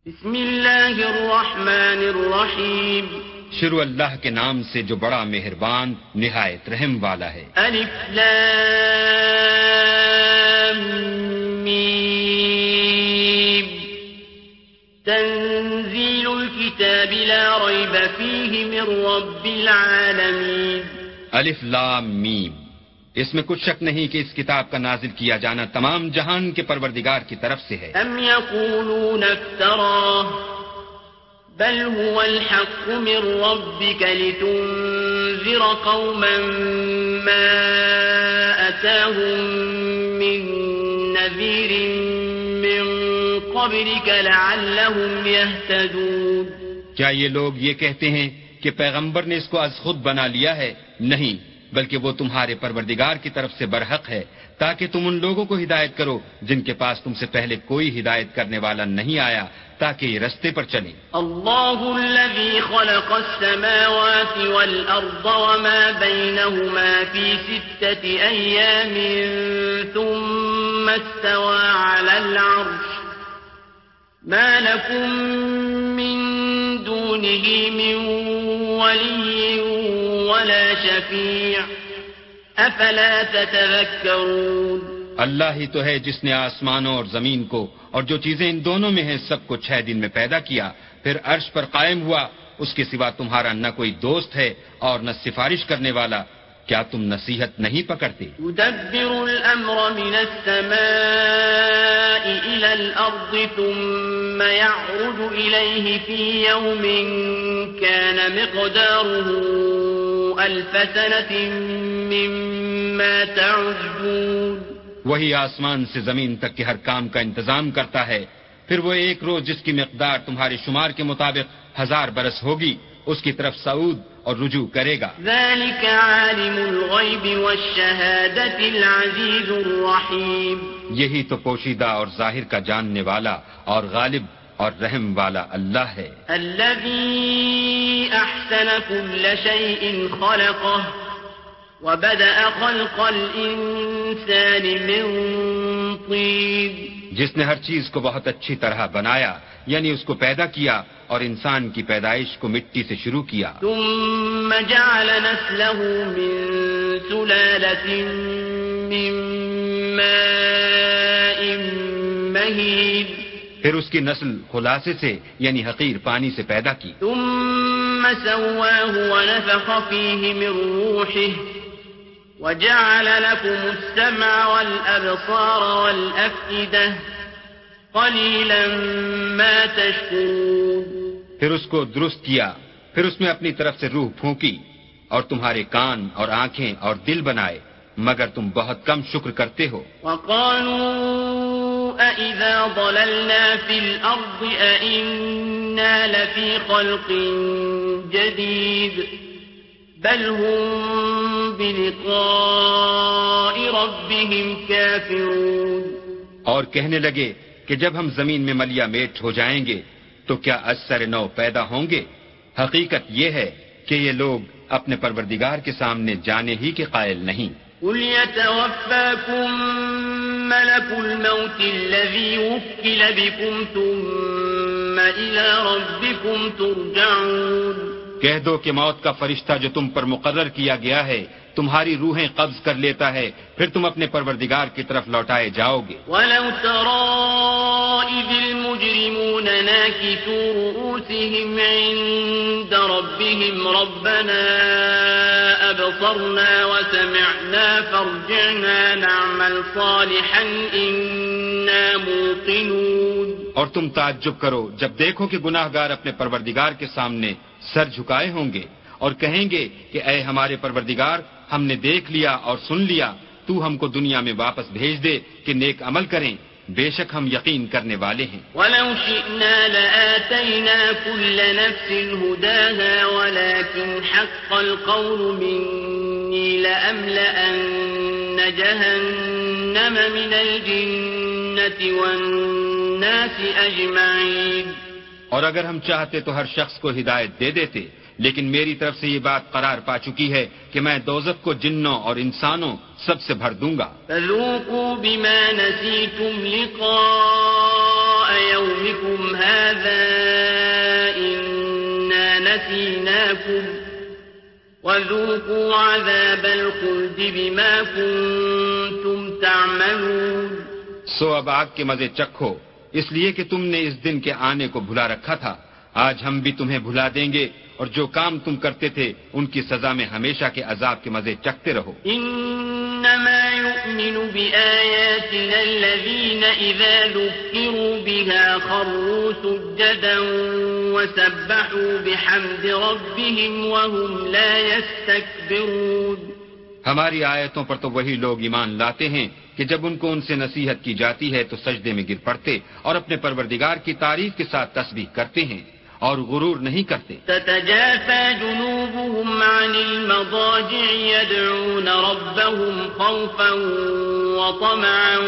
بسم اللہ الرحمن الرحیم شروع اللہ کے نام سے جو بڑا مہربان نہایت رحم والا ہے. الف لام میم تنزیل الكتاب لا ریب فیہ من رب العالمین. الف لام میم، اس میں کچھ شک نہیں کہ اس کتاب کا نازل کیا جانا تمام جہان کے پروردگار کی طرف سے ہے. ام یقولون افتراہ بل هو الحق من ربك لتنذر قوما ما أتاهم من نذير من قبلك لعلهم يهتدون. کیا یہ لوگ یہ کہتے ہیں کہ پیغمبر نے اس کو از خود بنا لیا ہے؟ نہیں، بلکہ وہ تمہارے پروردگار کی طرف سے برحق ہے تاکہ تم ان لوگوں کو ہدایت کرو جن کے پاس تم سے پہلے کوئی ہدایت کرنے والا نہیں آیا تاکہ یہ رستے پر چلیں. اللہ الذي خلق السماوات والأرض وما بينهما في 6 أيام ثم استوى على العرش ما لكم من دونه من ولي ولا شفيع افلا تتذكرون. اللہ ہی تو ہے جس نے آسمانوں اور زمین کو اور جو چیزیں ان دونوں میں ہیں سب کو 6 دن میں پیدا کیا، پھر عرش پر قائم ہوا. اس کے سوا تمہارا نہ کوئی دوست ہے اور نہ سفارش کرنے والا. کیا تم نصیحت نہیں پکڑتے؟ يدبر الامر من السماء الى الارض ثم يعرج اليه في يوم كان مقداره 1000 سنة مما تعدون. وہی آسمان سے زمین تک کے ہر کام کا انتظام کرتا ہے، پھر وہ ایک روز جس کی مقدار تمہارے شمار کے مطابق 1000 برس ہوگی اس کی طرف صعود اور رجوع کرے گا. ذلك عالم الغیب والشہادة العزیز الرحیم. یہی تو پوشیدہ اور ظاہر کا جاننے والا اور غالب اور رحم والا اللہ ہے. الذي احسن كل شيء خلقه وبدأ خلق الانسان من طين. جس نے ہر چیز کو بہت اچھی طرح بنایا، یعنی اس کو پیدا کیا اور انسان کی پیدائش کو مٹی سے شروع کیا. ثم جعل نسله من سلالة من ماء مهين. پھر اس کی نسل خلاصے سے یعنی حقیر پانی سے پیدا کی. ثم سواه ونفخ فيه من روحه وجعل لكم السمع والأبصار والأفئدة قليلا ما تشكرون. پھر اس کو درست کیا، پھر اس میں اپنی طرف سے روح پھونکی اور تمہارے کان اور آنکھیں اور دل بنائے، مگر تم بہت کم شکر کرتے ہو. وقالوا أإذا ضللنا في الأرض أإنا لفي خلق جديد بل هم بلقاء ربهم كافرون. اور کہنے لگے کہ جب ہم زمین میں ملیا میٹ ہو جائیں گے تو کیا از سر نو پیدا ہوں گے؟ حقیقت یہ ہے کہ یہ لوگ اپنے پروردگار کے سامنے جانے ہی کے قائل نہیں. قل يتوفاكم ملك الموت الذي وكل بكم ثم إلى ربكم ترجعون. کہہ دو کہ موت کا فرشتہ جو تم پر مقرر کیا گیا ہے تمہاری روحیں قبض کر لیتا ہے، پھر تم اپنے پروردگار کی طرف لوٹائے جاؤ گے. وَلَوْ تَرَىٰ إِذِ الْمُجْرِمُونَ نَاكِسُو رُءُوسِهِمْ عِندَ رَبِّهِمْ رَبَّنَا أَبْصَرْنَا وَسَمِعْنَا فَارْجِعْنَا نَعْمَلْ صَالِحًا إِنَّا مُوقِنُونَ. اور تم تعجب کرو جب دیکھو کہ گناہ گار اپنے پروردگار کے سامنے سر جھکائے ہوں گے اور کہیں گے کہ اے ہمارے پروردگار، ہم نے دیکھ لیا اور سن لیا، تو ہم کو دنیا میں واپس بھیج دے کہ نیک عمل کریں، بے شک ہم یقین کرنے والے ہیں. وَلَوْ شِئْنَا لَآتَيْنَا كُلَّ نَفْسٍ هُدَاهَا وَلَكِنْ حَقَّ الْقَوْلُ مِنِّي لَأَمْلَأَنَّ جَهَنَّمَ مِنَ الْجِنَّةِ وَالنَّاسِ أَجْمَعِينَ. اور اگر ہم چاہتے تو ہر شخص کو ہدایت دے دیتے، لیکن میری طرف سے یہ بات قرار پا چکی ہے کہ میں دوزخ کو جنوں اور انسانوں سب سے بھر دوں گا. فَذُوقُوا بِمَا نَسِيتُمْ لِقَاءَ يَوْمِكُمْ هَذَا نسيناكم وذوقوا عذاب الخلد بما كنتم تعملون. سو اب آگ کے مزے چکھو، اس لیے کہ تم نے اس دن کے آنے کو بھلا رکھا تھا. آج ہم بھی تمہیں بھلا دیں گے، اور جو کام تم کرتے تھے ان کی سزا میں ہمیشہ کے عذاب کے مزے چکھتے رہو. انما يؤمن بآياتنا الذين اذا ذكروا بها خروا سجدا وسبحوا بحمد ربهم وهم لا يستكبرون. ہماری آیتوں پر تو وہی لوگ ایمان لاتے ہیں کہ جب ان کو ان سے نصیحت کی جاتی ہے تو سجدے میں گر پڑتے اور اپنے پروردگار کی تعریف کے ساتھ تسبیح کرتے ہیں اور غرور نہیں کرتے. تتجافى جنوبهم عن المضاجع يدعون ربهم خوفا وطمعا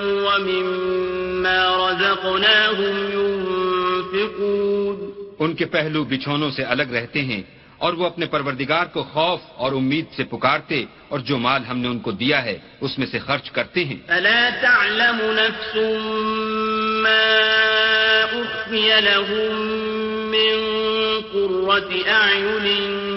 ومما رزقناهم ينفقون. ان کے پہلو بچھونوں سے الگ رہتے ہیں اور وہ اپنے پروردگار کو خوف اور امید سے پکارتے اور جو مال ہم نے ان کو دیا ہے اس میں سے خرچ کرتے ہیں. فلا تعلم نفس ما أخفي لهم من قرة أعين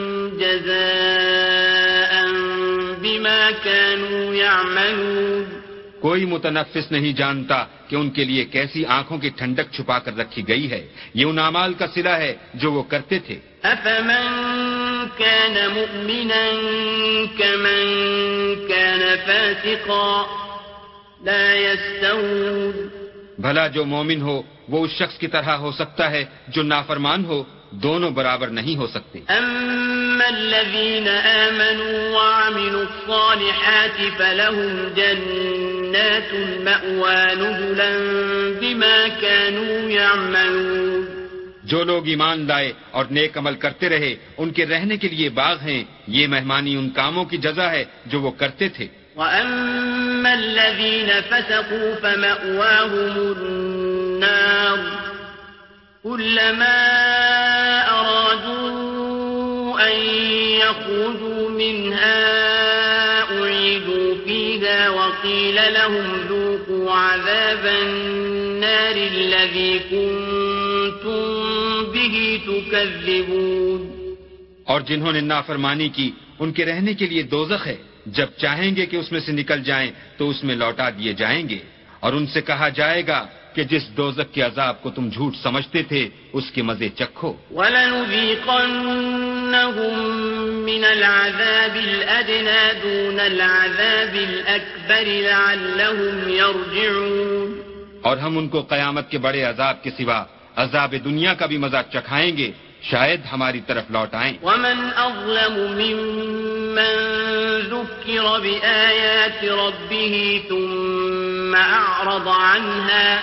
جزاء بما كانوا يعملون. کوئی متنفس نہیں جانتا کہ ان کے لیے کیسی آنکھوں کی ٹھنڈک چھپا کر رکھی گئی ہے. یہ ان اعمال کا صلہ ہے جو وہ کرتے تھے. أفمن كان مؤمنا كمن كان فاسقا لا يستوون. بھلا جو مومن ہو وہ اس شخص کی طرح ہو سکتا ہے جو نافرمان ہو، دونوں برابر نہیں ہو سکتے. أما الذين آمنوا وعملوا الصالحات فلهم جنات المأوى نزلا بما كانوا يعملون. جو لوگ ایمان لائے اور نیک عمل کرتے رہے ان کے رہنے کے لیے باغ ہیں، یہ مہمانی ان کاموں کی جزا ہے جو وہ کرتے تھے. وَأَمَّا الَّذِينَ فَسَقُوا فَمَأْوَاهُمُ النَّارُ كُلَّمَا أَرَادُوا أَن يَخْرُجُوا مِنْهَا أُعِيدُوا فِيهَا وَقِيلَ لَهُمْ ذُوقُوا عَذَابَ النَّارِ الَّذِي كُنتُم بِهِ تُكَذِّبُونَ. اور جنہوں نے نافرمانی کی ان کے رہنے کے لیے دوزخ ہے، جب چاہیں گے کہ اس میں سے نکل جائیں تو اس میں لوٹا دیے جائیں گے، اور ان سے کہا جائے گا کہ جس دوزخ کے عذاب کو تم جھوٹ سمجھتے تھے اس کے مزے چکھو. وَلَنُذِيقَنَّهُم مِّنَ الْعَذَابِ الْأَدْنَىٰ دُونَ الْعَذَابِ الْأَكْبَرِ لَعَلَّهُمْ يَرْجِعُونَ. اور ہم ان کو قیامت کے بڑے عذاب کے سوا عذاب دنیا کا بھی مزہ چکھائیں گے، شاید ہماری طرف لوٹ آئیں. وَمَنْ أَظْلَمُ مِمَّن ذُكِّرَ بِآيَاتِ رَبِّهِ ثُمَّ أَعْرَضَ عَنْهَا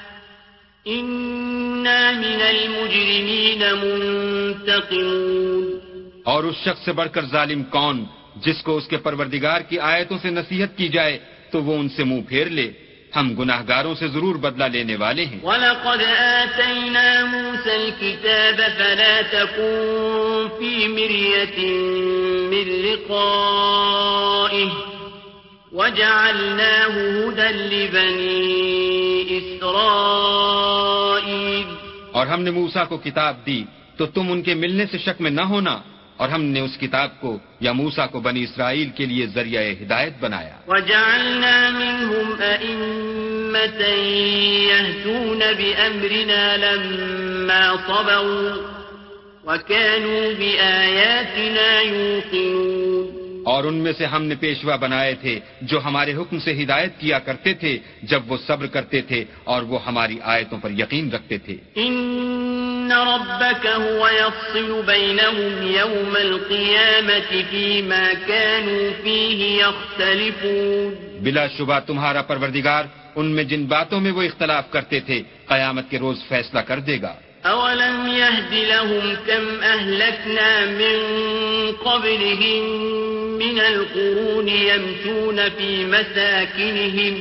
إِنَّا مِنَ الْمُجْرِمِينَ مُنْتَقِمُونَ. اور اس شخص سے بڑھ کر ظالم کون جس کو اس کے پروردگار کی آیتوں سے نصیحت کی جائے تو وہ ان سے منہ پھیر لے. ہم گناہگاروں سے ضرور بدلہ لینے والے ہیں. وَلَقَدْ آتَيْنَا مُوسَى الْكِتَابَ فَلَا تَكُن فِي مِرْيَةٍ مِّن لِّقَائِهِ وَجَعَلْنَاهُ هُدًى لِّبَنِي إِسْرَائِيلَ. اور ہم نے موسیٰ کو کتاب دی تو تم ان کے ملنے سے شک میں نہ ہونا، اور ہم نے اس کتاب کو یا موسیٰ کو بنی اسرائیل کے لیے ذریعہ ہدایت بنایا. وَجَعَلْنَا مِنْهُمْ أَئِمَّةً يَهْدُونَ بِأَمْرِنَا لَمَّا صَبَرُوا وَكَانُوا بِآيَاتِنَا يُوقِنُونَ. اور ان میں سے ہم نے پیشوا بنائے تھے جو ہمارے حکم سے ہدایت کیا کرتے تھے جب وہ صبر کرتے تھے اور وہ ہماری آیتوں پر یقین رکھتے تھے. إِنَّ رَبَّكَ هُوَ يَفْصِلُ بَيْنَهُمْ يَوْمَ الْقِيَامَةِ فِيمَا كَانُوا فِيهِ يَخْتَلِفُونَ. بلا شبہ تمہارا پروردگار ان میں جن باتوں میں وہ اختلاف کرتے تھے قیامت کے روز فیصلہ کر دے گا. أَوَلَمْ يَهْدِ لَهُمْ كَمْ أَهْلَكْنَا مِن قَبْلِهِم مِّنَ الْقُرُونِ يَمْشُونَ فِي مَسَاكِنِهِمْ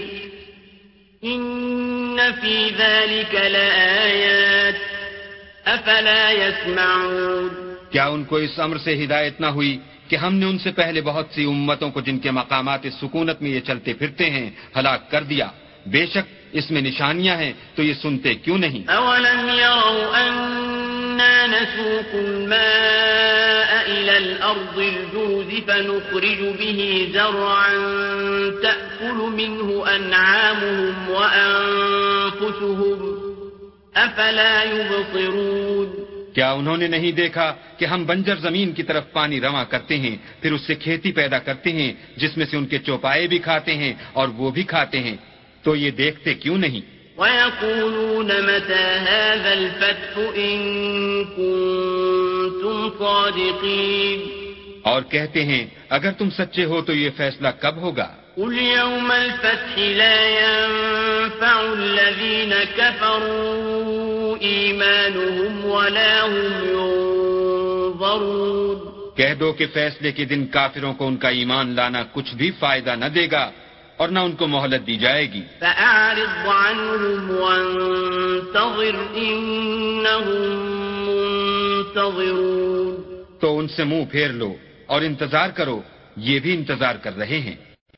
إِنَّ فِي ذَلِكَ لَآيَاتٍ أَفَلَا يَسْمَعُونَ. کیا ان کو اس امر سے ہدایت نہ ہوئی کہ ہم نے ان سے پہلے بہت سی امتوں کو جن کے مقامات سکونت میں یہ چلتے پھرتے ہیں ہلاک کر دیا؟ بے شک اس میں نشانیاں ہیں تو یہ سنتے کیوں نہیں؟ أَوَلَمْ يَرَوْا أَنَّ إنا نسوق الماء إلى الأرض الجرز فنخرج به زرعا تأكل منه أنعامهم وأنفسهم أفلا يبصرون کیا انہوں نے نہیں دیکھا کہ ہم بنجر زمین کی طرف پانی رواں کرتے ہیں، پھر اس سے کھیتی پیدا کرتے ہیں جس میں سے ان کے چوپائے بھی کھاتے ہیں اور وہ بھی کھاتے ہیں، تو یہ دیکھتے کیوں نہیں؟ وَيَقُولُونَ مَتَى هَذَا الْفَتْحُ إِن كُنتُمْ صَادِقِينَ، اور کہتے ہیں اگر تم سچے ہو تو یہ فیصلہ کب ہوگا؟ قُلْ يَوْمَ الْفَتْحِ لَا يَنفَعُ الَّذِينَ كَفَرُوا إِيمَانُهُمْ وَلَا هُمْ يُنظَرُونَ، کہہ دو کہ فیصلے کے دن کافروں کو ان کا ایمان لانا کچھ بھی فائدہ نہ دے گا اور نہ ان کو مہلت دی جائے گی۔ فَأَعْرِضْ عَنْهُمْ وَانتَظِرْ إِنَّهُمْ مُنتَظِرُونَ، تو ان سے منہ پھیر لو اور انتظار کرو، یہ بھی انتظار کر رہے ہیں۔